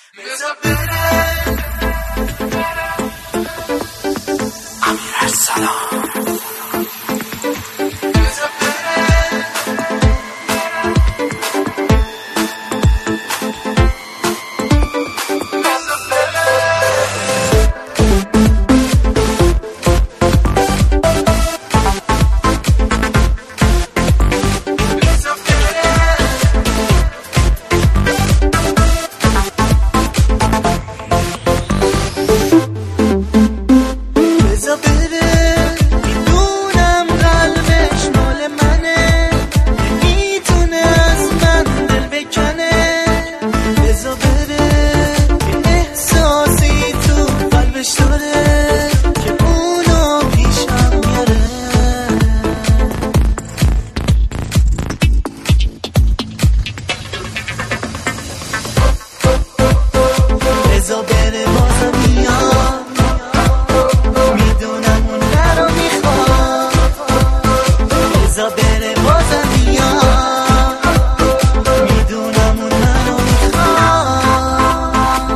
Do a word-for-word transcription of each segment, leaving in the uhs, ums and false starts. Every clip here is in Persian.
بذار بره امیرارسلان بذار بره بازم میاد میدونم اون نرو میخواد بذار بره بازم میاد میدونم اون نرو میخواد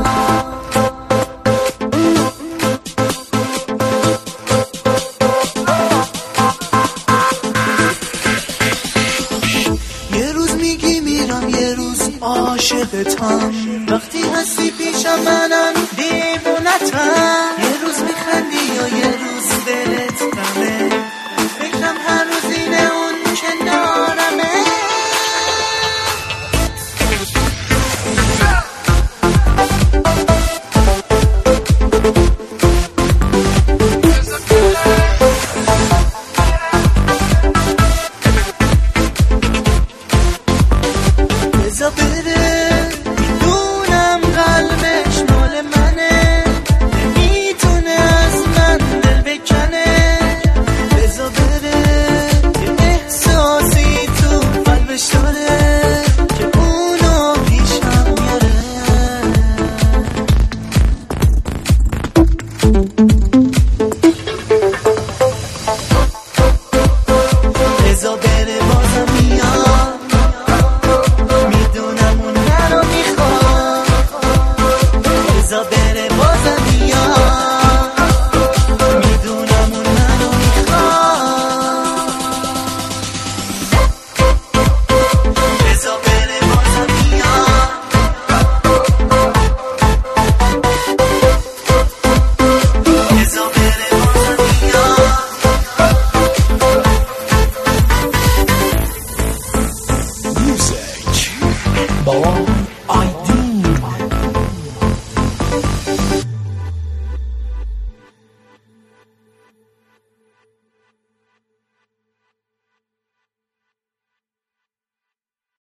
یه روز میگی میرم یه روز عاشقتم وقتی هستی پیشم منم دیوونتم یه روز میخندی یا یه روز دلت غمه